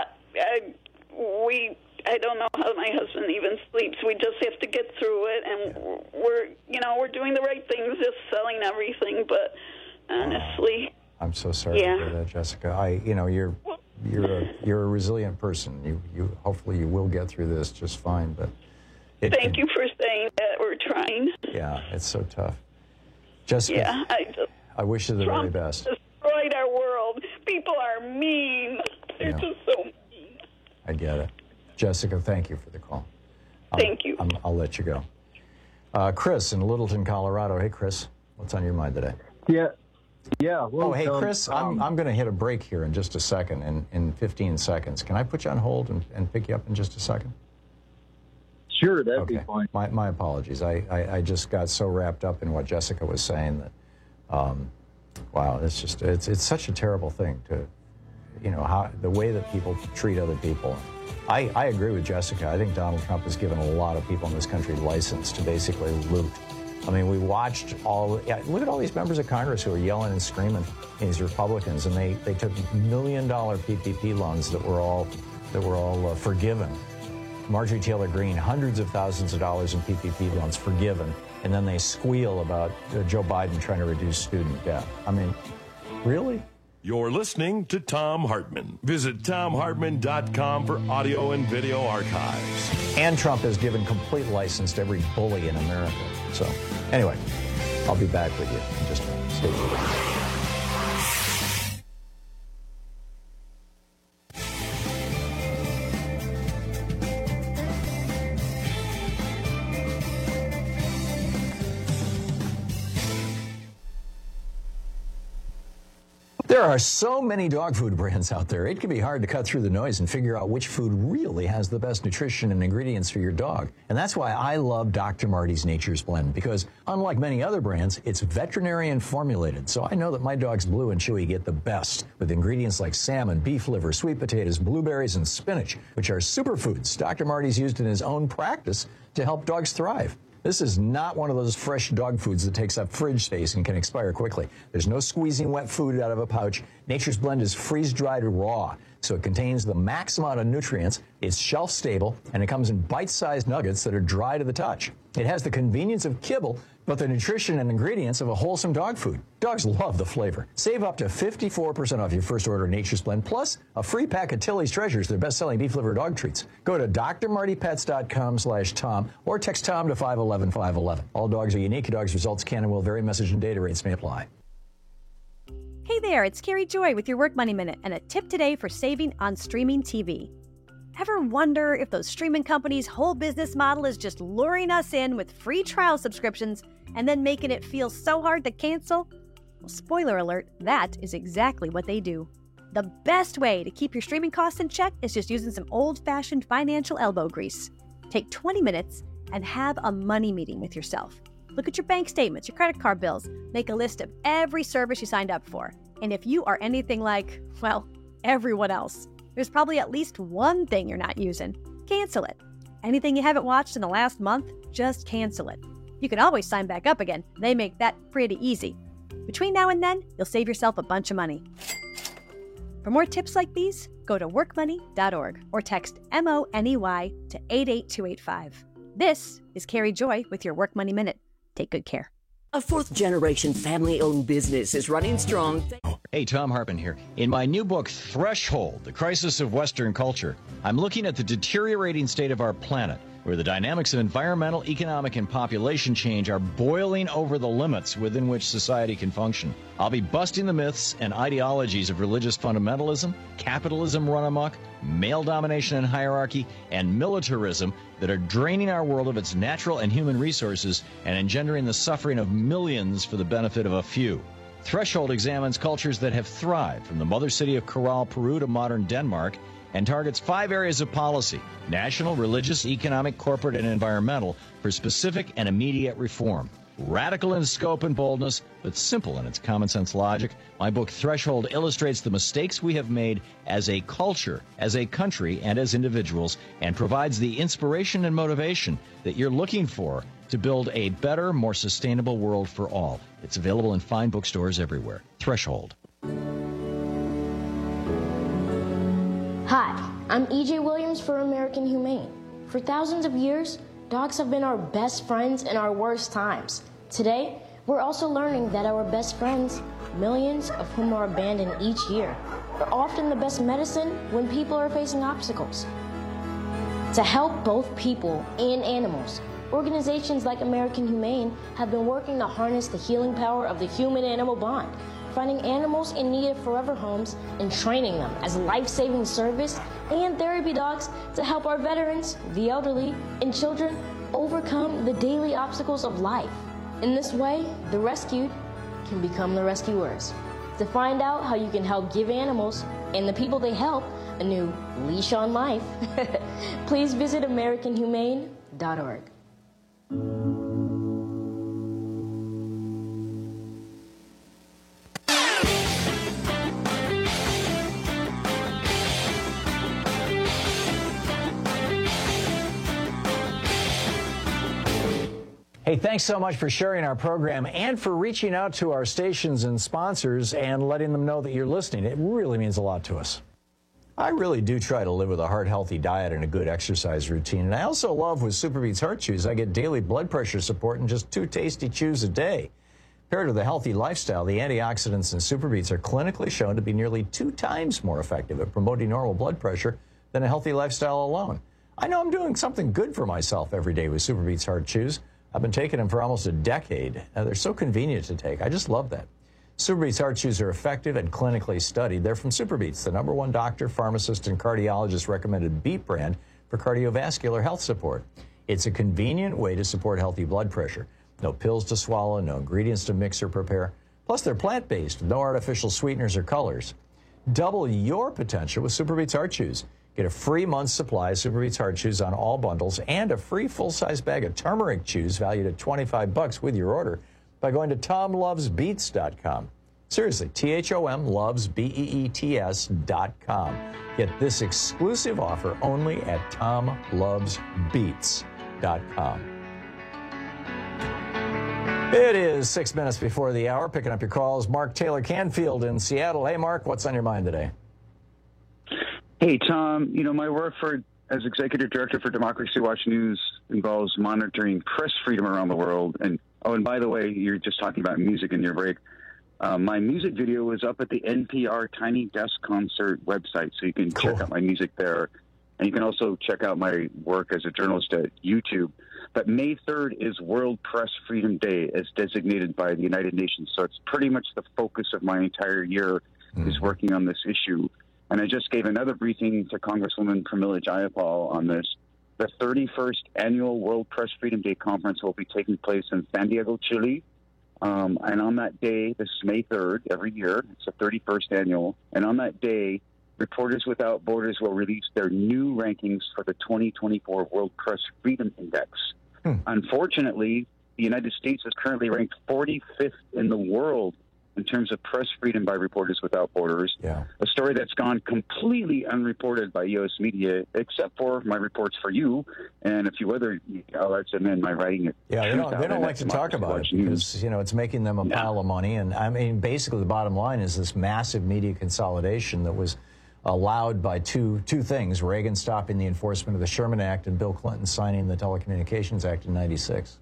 I don't know how my husband even sleeps. We just have to get through it, and we're doing the right things, just selling everything. But honestly, I'm so sorry to hear that, Jessica. You're a resilient person. You hopefully you will get through this just fine. But thank you for saying that. We're trying. Yeah, it's so tough. Jessica, I wish you the very best. Trump destroyed our world. People are mean. They're just so mean. I get it. Jessica, thank you for the call. Thank you. I'll let you go. Chris in Littleton, Colorado. Hey, Chris, what's on your mind today? Yeah. Well, hey, Chris, I'm going to hit a break here in just a second, in 15 seconds. Can I put you on hold and pick you up in just a second? Sure, that'd be fine. My apologies. I just got so wrapped up in what Jessica was saying that, wow, it's such a terrible thing to, how the way that people treat other people. I agree with Jessica. I think Donald Trump has given a lot of people in this country license to basically loot. I mean, we watched look at all these members of Congress who are yelling and screaming, these Republicans, and they took $1 million PPP loans that were all forgiven. Marjorie Taylor Greene, hundreds of thousands of dollars in PPP loans forgiven, and then they squeal about Joe Biden trying to reduce student debt. I mean, really? You're listening to Thom Hartmann. Visit ThomHartmann.com for audio and video archives. And Trump has given complete license to every bully in America. So, anyway, I'll be back with you in just a minute. Stay tuned. There are so many dog food brands out there, it can be hard to cut through the noise and figure out which food really has the best nutrition and ingredients for your dog. And that's why I love Dr. Marty's Nature's Blend, because unlike many other brands, it's veterinarian formulated. So I know that my dogs Blue and Chewy get the best with ingredients like salmon, beef liver, sweet potatoes, blueberries, and spinach, which are superfoods Dr. Marty's used in his own practice to help dogs thrive. This is not one of those fresh dog foods that takes up fridge space and can expire quickly. There's no squeezing wet food out of a pouch. Nature's Blend is freeze-dried raw, so it contains the max amount of nutrients, it's shelf-stable, and it comes in bite-sized nuggets that are dry to the touch. It has the convenience of kibble, but the nutrition and ingredients of a wholesome dog food. Dogs love the flavor. Save up to 54% off your first order of Nature's Blend, plus a free pack of Tilly's Treasures, their best-selling beef liver dog treats. Go to drmartypets.com/Tom or text Tom to 511-511. All dogs are unique. Dogs' results can and will vary. Message and data rates may apply. Hey there, it's Carrie Joy with your Work Money Minute and a tip today for saving on streaming TV. Ever wonder if those streaming companies' whole business model is just luring us in with free trial subscriptions and then making it feel so hard to cancel? Well, spoiler alert, that is exactly what they do. The best way to keep your streaming costs in check is just using some old-fashioned financial elbow grease. Take 20 minutes and have a money meeting with yourself. Look at your bank statements, your credit card bills, make a list of every service you signed up for. And if you are anything like, well, everyone else, there's probably at least one thing you're not using. Cancel it. Anything you haven't watched in the last month, just cancel it. You can always sign back up again. They make that pretty easy. Between now and then, you'll save yourself a bunch of money. For more tips like these, go to workmoney.org or text MONEY to 88285. This is Carrie Joy with your Work Money Minute. Take good care. A fourth-generation family-owned business is running strong. Hey, Tom Hartman here. In my new book, Threshold, The Crisis of Western Culture, I'm looking at the deteriorating state of our planet, where the dynamics of environmental, economic, and population change are boiling over the limits within which society can function. I'll be busting the myths and ideologies of religious fundamentalism, capitalism run amok, male domination and hierarchy, and militarism that are draining our world of its natural and human resources and engendering the suffering of millions for the benefit of a few. Threshold examines cultures that have thrived, from the mother city of Corral, Peru to modern Denmark, and targets 5 areas of policy: national, religious, economic, corporate, and environmental, for specific and immediate reform. Radical in scope and boldness, but simple in its common sense logic, my book Threshold illustrates the mistakes we have made as a culture, as a country, and as individuals, and provides the inspiration and motivation that you're looking for to build a better, more sustainable world for all. It's available in fine bookstores everywhere. Threshold. Hi, I'm E.J. Williams for American Humane. For thousands of years, dogs have been our best friends in our worst times. Today, we're also learning that our best friends, millions of whom are abandoned each year, are often the best medicine when people are facing obstacles. To help both people and animals, organizations like American Humane have been working to harness the healing power of the human-animal bond, finding animals in need of forever homes and training them as life-saving service and therapy dogs to help our veterans, the elderly, and children overcome the daily obstacles of life. In this way, the rescued can become the rescuers. To find out how you can help give animals and the people they help a new leash on life, please visit AmericanHumane.org. Hey, thanks so much for sharing our program and for reaching out to our stations and sponsors and letting them know that you're listening. It really means a lot to us. I really do try to live with a heart-healthy diet and a good exercise routine. And I also love with SuperBeets Heart Chews, I get daily blood pressure support in just 2 tasty chews a day. Paired with a healthy lifestyle, the antioxidants in SuperBeets are clinically shown to be nearly 2 times more effective at promoting normal blood pressure than a healthy lifestyle alone. I know I'm doing something good for myself every day with SuperBeets Heart Chews. I've been taking them for almost a decade. They're so convenient to take. I just love that. SuperBeets Heart Chews are effective and clinically studied. They're from SuperBeets, the #1 doctor, pharmacist, and cardiologist recommended beet brand for cardiovascular health support. It's a convenient way to support healthy blood pressure. No pills to swallow, no ingredients to mix or prepare. Plus, they're plant-based with no artificial sweeteners or colors. Double your potential with Super Beets Heart Chews. Get a free month's supply of Super Beets Heart Chews on all bundles and a free full-size bag of turmeric chews valued at $25 with your order by going to TomLovesBeets.com. Seriously, THOM loves BEETS.com. Get this exclusive offer only at TomLovesBeets.com. It is 6 minutes before the hour. Picking up your calls, Mark Taylor Canfield in Seattle. Hey, Mark, what's on your mind today? Hey, Tom. You know, my work as executive director for Democracy Watch News involves monitoring press freedom around the world. And by the way, you're just talking about music in your break. My music video is up at the NPR Tiny Desk Concert website, so you can check out my music there. And you can also check out my work as a journalist at YouTube. But May 3rd is World Press Freedom Day, as designated by the United Nations. So it's pretty much the focus of my entire year is working on this issue. And I just gave another briefing to Congresswoman Pramila Jayapal on this. The 31st Annual World Press Freedom Day Conference will be taking place in Santiago, Chile. And on that day, this is May 3rd, every year, it's the 31st annual. And on that day, Reporters Without Borders will release their new rankings for the 2024 World Press Freedom Index. Unfortunately, the United States is currently ranked 45th in the world in terms of press freedom by Reporters Without Borders. Yeah. A story that's gone completely unreported by U.S. media, except for my reports for you and a few other outlets, and then my writing it. Yeah, they don't like to talk about it because, you know, it's making them a pile of money. And I mean, basically the bottom line is this massive media consolidation that was allowed by two things: Reagan stopping the enforcement of the Sherman Act and Bill Clinton signing the Telecommunications Act in '96.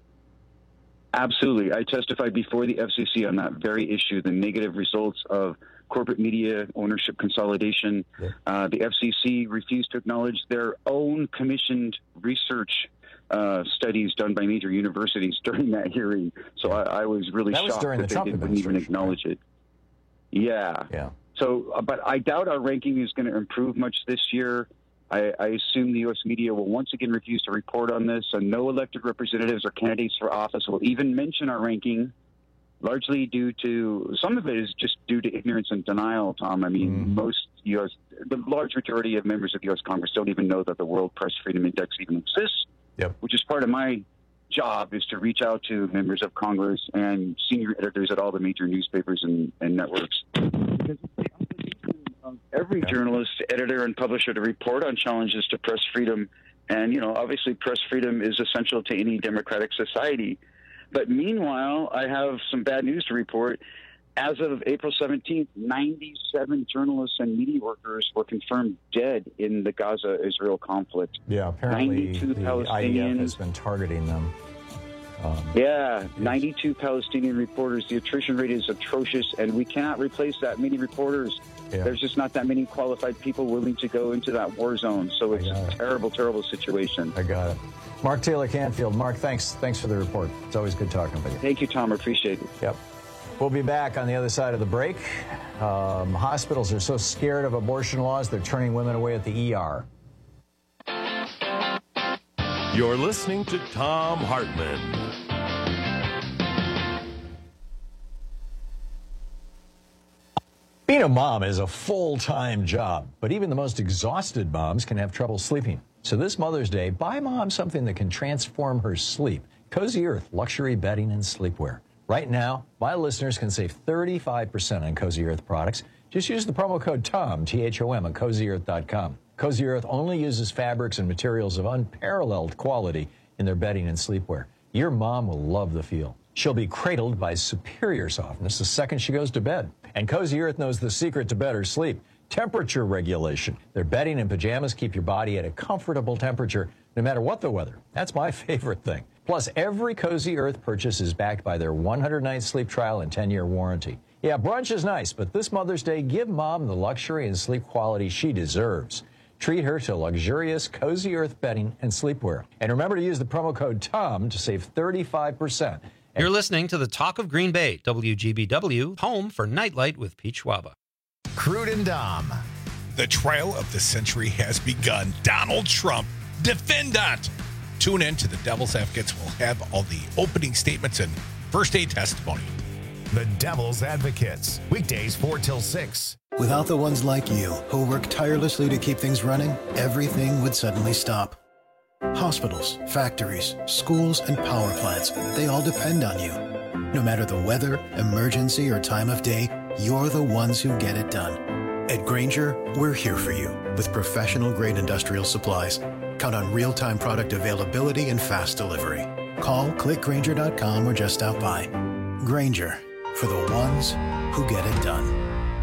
Absolutely. I testified before the FCC on that very issue, the negative results of corporate media ownership consolidation. The FCC refused to acknowledge their own commissioned research studies done by major universities during that hearing. So I was really shocked that they didn't even acknowledge it. Yeah. So, but I doubt our ranking is going to improve much this year. I assume the U.S. media will once again refuse to report on this, and no elected representatives or candidates for office will even mention our ranking, largely due to, some of it is just due to ignorance and denial, Tom. I mean, the large majority of members of the U.S. Congress don't even know that the World Press Freedom Index even exists, which is part of my job, is to reach out to members of Congress and senior editors at all the major newspapers and networks. Because every journalist, editor, and publisher to report on challenges to press freedom. And, you know, obviously press freedom is essential to any democratic society. But meanwhile, I have some bad news to report. As of April 17th, 97 journalists and media workers were confirmed dead in the Gaza-Israel conflict. Yeah, apparently the IDF has been targeting them. 92 Palestinian reporters. The attrition rate is atrocious, and we cannot replace that many reporters. There's just not that many qualified people willing to go into that war zone. So it's a terrible, terrible situation. I got it. Mark Taylor Canfield. Mark, thanks for the report. It's always good talking with you. Thank you, Tom. I appreciate it. Yep. We'll be back on the other side of the break. Hospitals are so scared of abortion laws, they're turning women away at the ER. You're listening to Tom Hartman. Being a mom is a full-time job, but even the most exhausted moms can have trouble sleeping. So this Mother's Day, buy mom something that can transform her sleep. Cozy Earth luxury bedding and sleepwear. Right now, my listeners can save 35% on Cozy Earth products. Just use the promo code TOM, T-H-O-M, at CozyEarth.com. Cozy Earth only uses fabrics and materials of unparalleled quality in their bedding and sleepwear. Your mom will love the feel. She'll be cradled by superior softness the second she goes to bed. And Cozy Earth knows the secret to better sleep: temperature regulation. Their bedding and pajamas keep your body at a comfortable temperature no matter what the weather. That's my favorite thing. Plus, every Cozy Earth purchase is backed by their 100-night sleep trial and 10-year warranty. Yeah, brunch is nice, but this Mother's Day, give mom the luxury and sleep quality she deserves. Treat her to luxurious Cozy Earth bedding and sleepwear. And remember to use the promo code TOM to save 35%. You're listening to the Talk of Green Bay, WGBW, home for Nightlight with Pete Schwaba. Crude and Dom. The trial of the century has begun. Donald Trump, defendant. Tune in to the Devil's Advocates. We'll have all the opening statements and first day testimony. The Devil's Advocates, weekdays 4 till 6. Without the ones like you, who work tirelessly to keep things running, everything would suddenly stop. Hospitals, factories, schools, and power plants, they all depend on you. No matter the weather, emergency, or time of day, you're the ones who get it done. At Grainger, we're here for you with professional-grade industrial supplies. Count on real-time product availability and fast delivery. Call, click Grainger.com, or just stop by. Grainger, for the ones who get it done.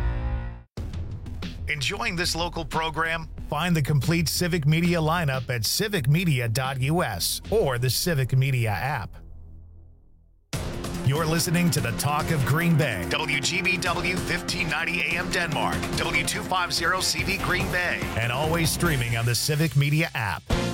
Enjoying this local program? Find the complete Civic Media lineup at civicmedia.us or the Civic Media app. You're listening to the Talk of Green Bay. WGBW 1590 AM Denmark. W250 CV Green Bay. And always streaming on the Civic Media app.